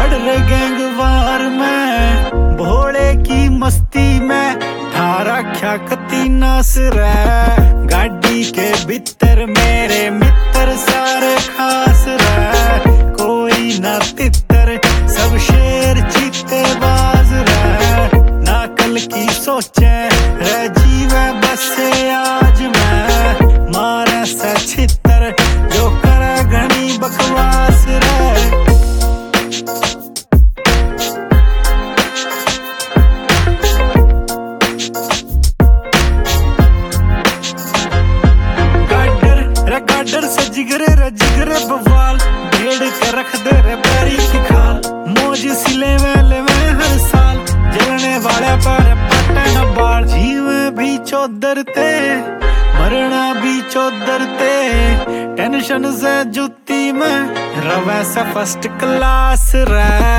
बढ़ रहे गैंगवार में, भोले की मस्ती में थारा क्या कती नास रहा। गाड़ी के भीतर मेरे मित्र सारे खास रहा, कोई ना तितर सब शेर चीते बाज रहा। ना कल की सोचे रह जीवे बसे आज मैं, मारे से छितर जो करे घनी बकवास रहे। गाडर से जिगरे रे जिगरे बवाल, भेड़ के रख दे रे बैरी की खाल। मौज सिले वेले में हर साल, जलने वाले पर पटे न बाल। जीवे भी चौधरते मरना भी चौधरते, टेंशन से जुत्ती में रवे से फर्स्ट क्लास रह।